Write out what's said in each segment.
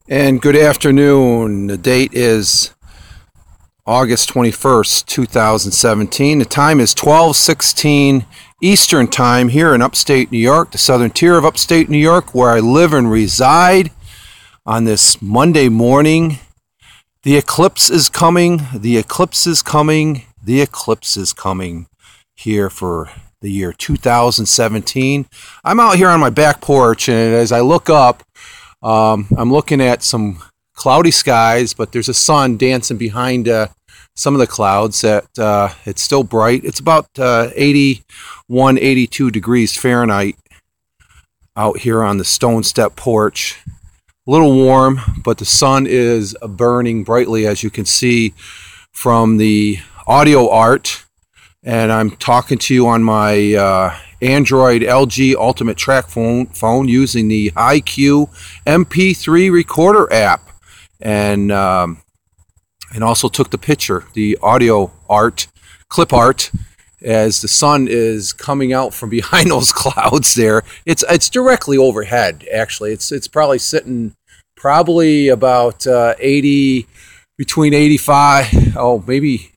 And good afternoon. The date is August 21st, 2017. The time is 12:16 Eastern Time here in upstate New York, the southern tier of upstate New York, where I live and reside on this Monday morning. The eclipse is coming. The eclipse is coming. The eclipse is coming here for the year 2017. I'm out here on my back porch, and as I look up, I'm looking at some cloudy skies, but there's a sun dancing behind some of the clouds. It's still bright. It's about 81, 82 degrees Fahrenheit out here on the stone step porch. A little warm, but the sun is burning brightly, as you can see from the audio art. And I'm talking to you on my Android LG Ultimate Track phone using the HiQ MP3 recorder app, and also took the picture, the audio art, clip art, as the sun is coming out from behind those clouds there. It's directly overhead. Actually, it's probably sitting about 80, between 85, maybe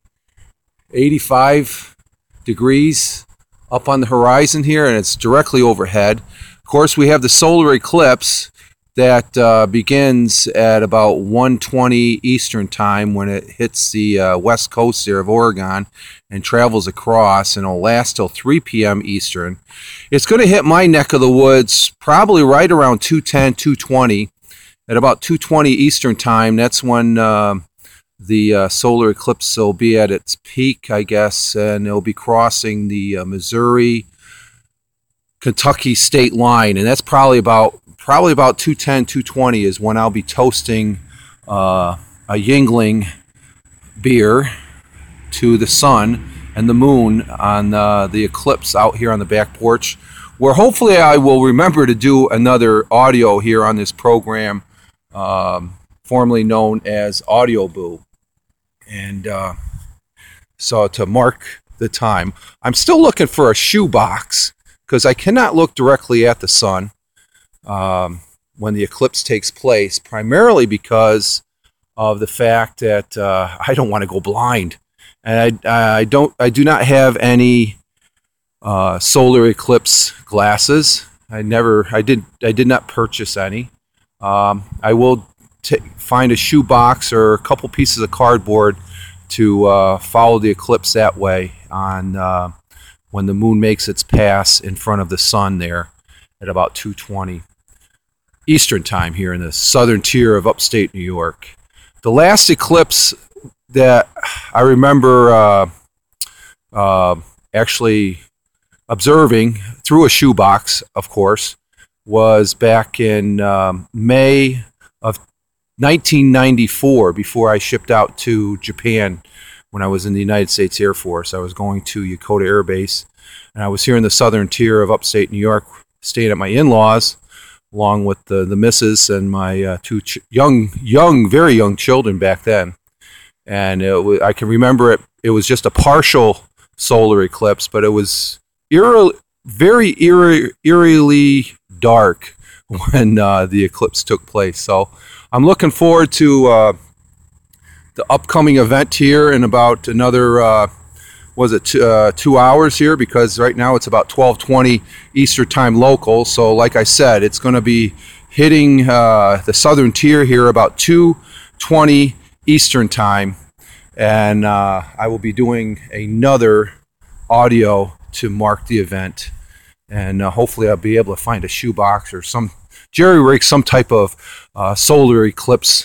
85 degrees up on the horizon here, and it's directly overhead. Of course, we have the solar eclipse that begins at about 1:20 Eastern Time when it hits the west coast there of Oregon and travels across, and it'll last till 3 p.m. Eastern. It's going to hit my neck of the woods probably right around 2:10, 2:20. At about 2:20 Eastern Time, that's when the solar eclipse will be at its peak, I guess, and it'll be crossing the Missouri-Kentucky state line, and that's probably about 2:10, 2:20 is when I'll be toasting a Yuengling beer to the sun and the moon on the eclipse out here on the back porch, where hopefully I will remember to do another audio here on this program, formerly known as Audio Boo. And so to mark the time, I'm still looking for a shoebox because I cannot look directly at the sun when the eclipse takes place, primarily because of the fact that I don't want to go blind, and I do not have any solar eclipse glasses. I did not purchase any. I will find a shoebox or a couple pieces of cardboard to follow the eclipse that way on when the moon makes its pass in front of the sun there at about 2:20 Eastern Time here in the southern tier of upstate New York. The last eclipse that I remember actually observing through a shoebox, of course, was back in May of 1994, before I shipped out to Japan when I was in the United States Air Force. I was going to Yokota Air Base, and I was here in the southern tier of upstate New York, staying at my in-laws, along with the missus and my two very young children back then. And I can remember it was just a partial solar eclipse, but it was very eerily dark when the eclipse took place. So I'm looking forward to the upcoming event here in about another 2 hours here, because right now it's about 12:20 Eastern Time local. So like I said, it's going to be hitting the southern tier here about 2:20 Eastern Time, and I will be doing another audio to mark the event, and hopefully I'll be able to find a shoebox or some jerry-rig, some type of solar eclipse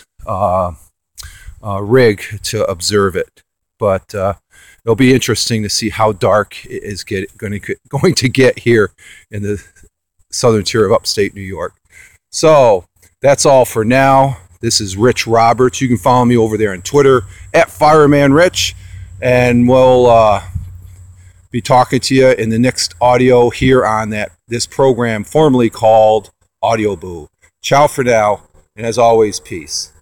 rig to observe it. But it'll be interesting to see how dark it is going to get here in the southern tier of upstate New York. So that's all for now. This is Rich Roberts. You can follow me over there on Twitter at FiremanRich, and we'll be talking to you in the next audio here on this program formerly called Audio Boo. Ciao for now, and as always, peace.